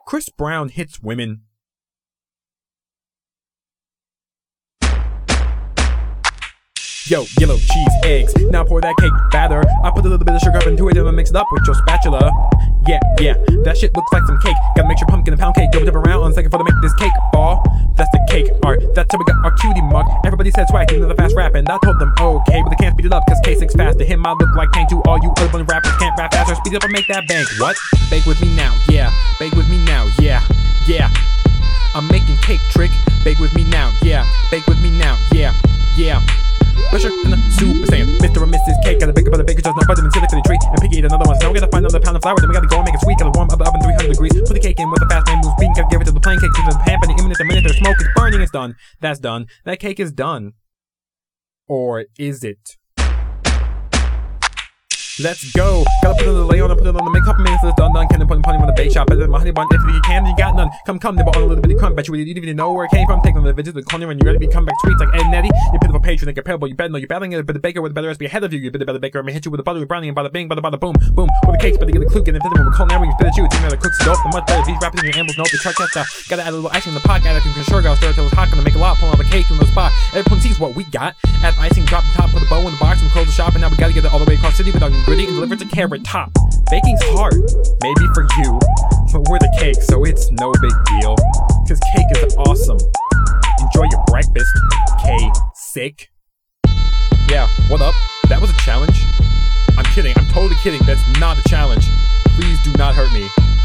Chris Brown hits women. Yo, yellow cheese, eggs. Now pour that cake batter. I put a little bit of sugar up into it and mix it up with your spatula. Yeah, that shit looks like some cake. Gotta make sure pumpkin and pound cake go dip around on a second for to make this cake fall. That's the cake art. That's how we got our cutie mug. Everybody said swag into the fast rap, and I told them okay, but they can't speed it up cause K6 fast. To him I look like Tank to all you other bunny rappers can't rap faster. Speed it up and make that bank. What? Bake with me now, yeah. Bake with me now, yeah. I'm making cake trick. Bake with me now, yeah. Bake with me now, yeah. Pressure in the super saiyan. Mr. and Mrs. Cake. Gotta bake up the baker, just not butter and silly for the tree. And piggy eat another one. So we gotta find another pound of flour. Then we gotta go and make it sweet. Gotta warm up the oven 300 degrees. Put the cake in with a fast man moves bean. Gotta give it to the plain cake. To the pan. But the imminent minute there's smoke is burning. It's done. That's done. That cake is done. Or is it? Let's go. Gotta put it on the lay on and put it on the make. Couple minutes it's done. Can I put it on the bake shop? Better than my honey bun. If you can, you got none. Come, nibble on a little bit of crumb. Bet you didn't even know where it came from. Take on the visit to the corner and you're ready to become back sweets like Ed and Eddie. You pitiful patron, like a parable. You better know you're battling it, but the baker with a better recipe ahead of you. You better better baker. I'm gonna hit you with a buttery brownie and bada bing, bada boom. With the cakes, but you get the clue. Get infinite with culinary. You spit at you. It's even the cooks dope. The much better. These rappers in your ambles know the truck test. Gotta add a little icing in the pot. Gotta can sure go stir till it's hot. Gonna make a lot. Pull out the cake from the spot. Everyone sees what we got. Add icing, drop the top, put a bow in the box, and close the shop. And now we gotta get it all the way across the city without gritty and deliver it to Carrot Top. Baking's hard, maybe for you, but we're the cake, so it's no big deal. Cause cake is awesome. Enjoy your breakfast, K-Sick. Yeah, what up? That was a challenge? I'm kidding, I'm totally kidding, that's not a challenge. Please do not hurt me.